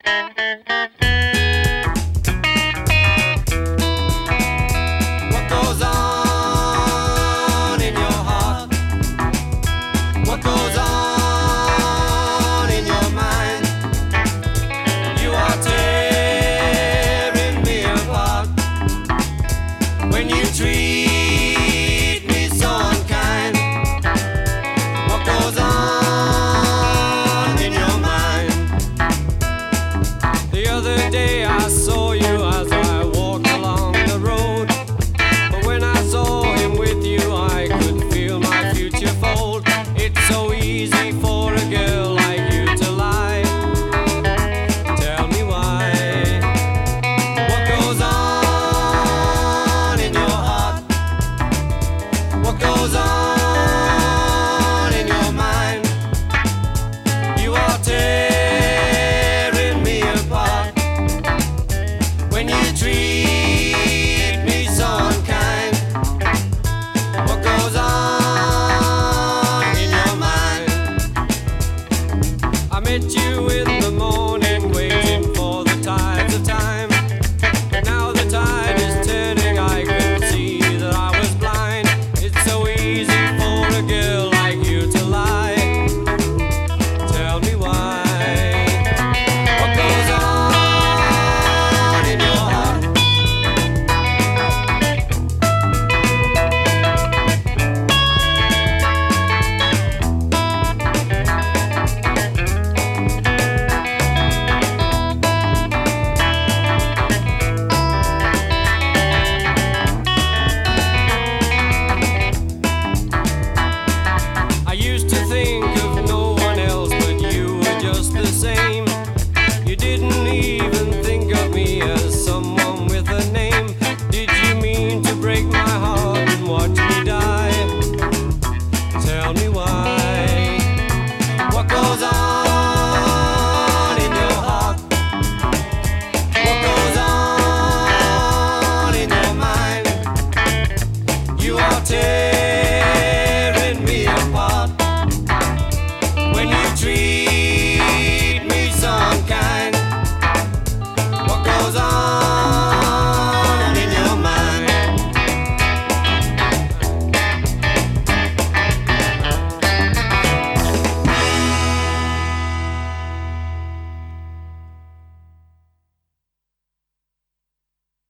What goes on in your heart? What goes on in your mind? You are tearing me apart when you treat me so unkind. What goes on in your mind? The other day I saw you